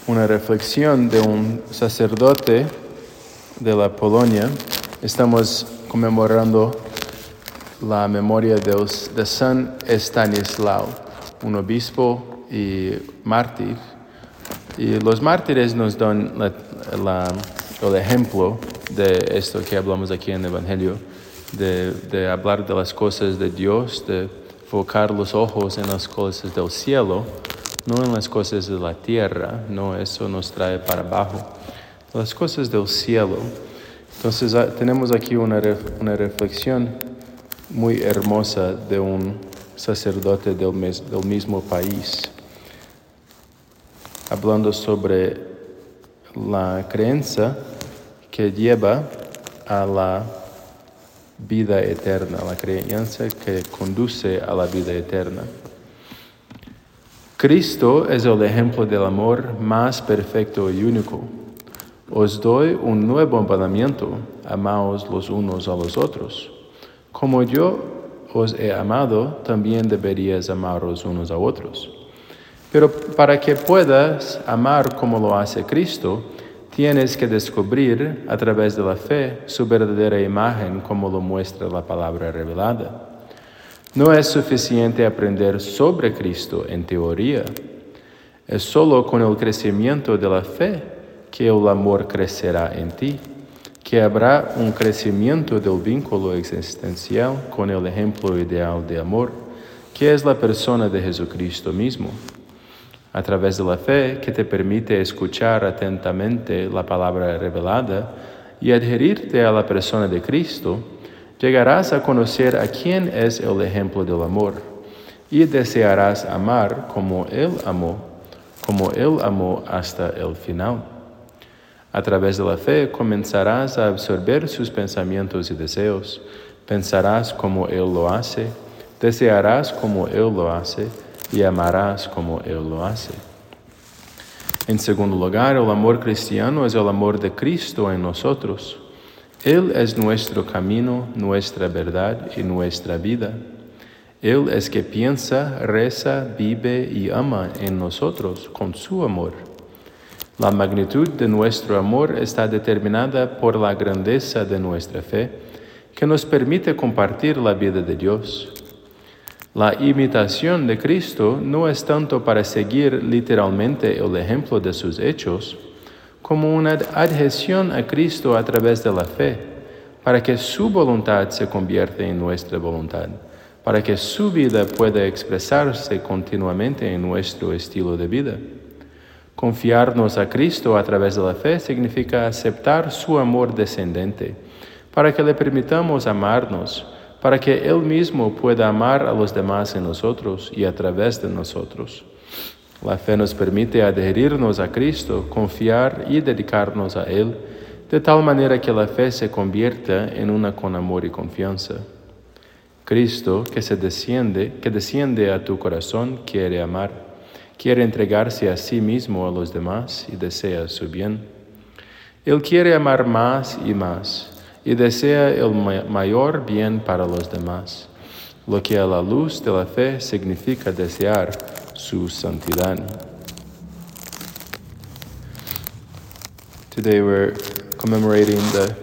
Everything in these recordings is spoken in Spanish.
una reflexión de un sacerdote de la Polonia. Estamos conmemorando la memoria de San Estanislao, un obispo y mártir. Y los mártires nos dan el ejemplo de esto que hablamos aquí en el Evangelio, de hablar de las cosas de Dios, de enfocar los ojos en las cosas del cielo, no en las cosas de la tierra, no, eso nos trae para abajo, las cosas del cielo. Entonces tenemos aquí una reflexión muy hermosa de un sacerdote del mismo país, hablando sobre la creencia que lleva a la vida eterna, la creencia que conduce a la vida eterna. Cristo es el ejemplo del amor más perfecto y único. Os doy un nuevo mandamiento: amaos los unos a los otros. Como yo os he amado, también deberíais amaros unos a otros. Pero para que puedas amar como lo hace Cristo, tienes que descubrir a través de la fe su verdadera imagen, como lo muestra la palabra revelada. No es suficiente aprender sobre Cristo en teoría. Es solo con el crecimiento de la fe que el amor crecerá en ti, que habrá un crecimiento del vínculo existencial con el ejemplo ideal de amor, que es la persona de Jesucristo mismo. A través de la fe que te permite escuchar atentamente la palabra revelada y adherirte a la persona de Cristo, llegarás a conocer a quién es el ejemplo del amor y desearás amar como Él amó hasta el final. A través de la fe comenzarás a absorber sus pensamientos y deseos, pensarás como Él lo hace, desearás como Él lo hace y amarás como Él lo hace. En segundo lugar, el amor cristiano es el amor de Cristo en nosotros. Él es nuestro camino, nuestra verdad y nuestra vida. Él es que piensa, reza, vive y ama en nosotros con su amor. La magnitud de nuestro amor está determinada por la grandeza de nuestra fe, que nos permite compartir la vida de Dios. La imitación de Cristo no es tanto para seguir literalmente el ejemplo de sus hechos, como una adhesión a Cristo a través de la fe, para que su voluntad se convierta en nuestra voluntad, para que su vida pueda expresarse continuamente en nuestro estilo de vida. Confiarnos a Cristo a través de la fe significa aceptar su amor descendente, para que le permitamos amarnos, para que Él mismo pueda amar a los demás en nosotros y a través de nosotros. La fe nos permite adherirnos a Cristo, confiar y dedicarnos a Él, de tal manera que la fe se convierta en una con amor y confianza. Cristo, que desciende a tu corazón, quiere amar, quiere entregarse a sí mismo a los demás y desea su bien. Él quiere amar más y desea el mayor bien para los demás, lo que a la luz de la fe significa desear su santidad. Today we're commemorating the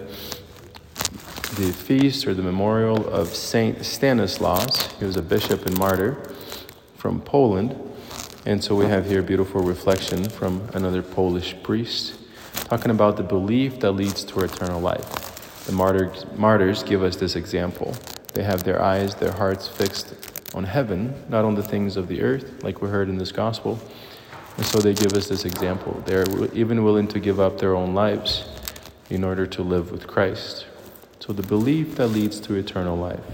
feast or the memorial of Saint Stanislaus. He was a bishop and martyr from Poland. And so we have here a beautiful reflection from another Polish priest talking about the belief that leads to eternal life. The martyrs give us this example. They have their eyes, their hearts fixed on heaven, not on the things of the earth, like we heard in this gospel. And so they give us this example. They're even willing to give up their own lives in order to live with Christ. So the belief that leads to eternal life.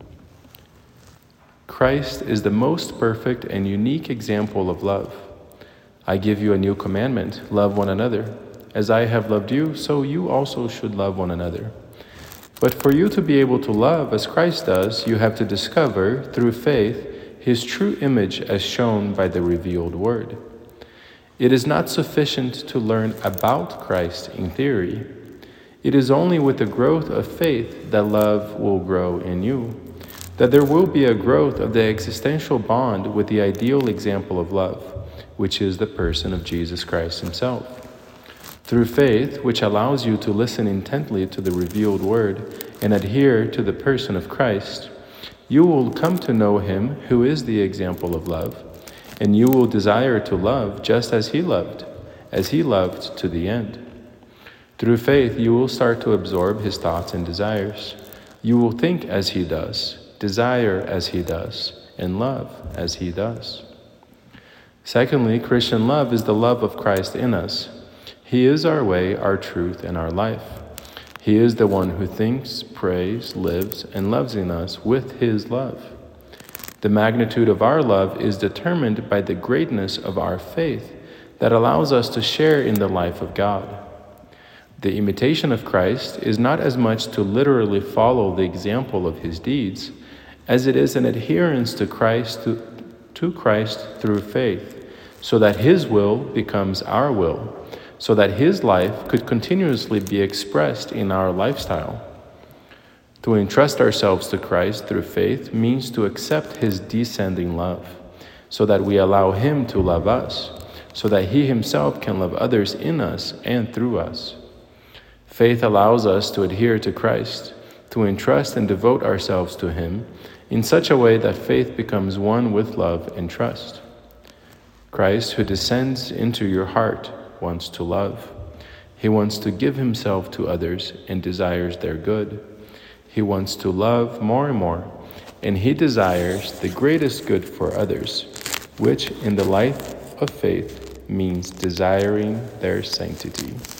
Christ is the most perfect and unique example of love. I give you a new commandment: love one another. As I have loved you, so you also should love one another. But for you to be able to love as Christ does, you have to discover, through faith, His true image as shown by the revealed Word. It is not sufficient to learn about Christ in theory. It is only with the growth of faith that love will grow in you, that there will be a growth of the existential bond with the ideal example of love, which is the person of Jesus Christ himself. Through faith, which allows you to listen intently to the revealed word and adhere to the person of Christ, you will come to know him who is the example of love, and you will desire to love just as he loved to the end. Through faith, you will start to absorb his thoughts and desires. You will think as he does, desire as he does, and love as he does. Secondly, Christian love is the love of Christ in us. He is our way, our truth, and our life. He is the one who thinks, prays, lives, and loves in us with his love. The magnitude of our love is determined by the greatness of our faith that allows us to share in the life of God. The imitation of Christ is not as much to literally follow the example of his deeds as it is an adherence to Christ through faith, so that his will becomes our will, so that his life could continuously be expressed in our lifestyle. To entrust ourselves to Christ through faith means to accept his descending love, so that we allow him to love us, so that he himself can love others in us and through us. Faith allows us to adhere to Christ, to entrust and devote ourselves to him in such a way that faith becomes one with love and trust. Christ, who descends into your heart, wants to love. He wants to give himself to others and desires their good. He wants to love more and more, and he desires the greatest good for others, which in the life of faith means desiring their sanctity.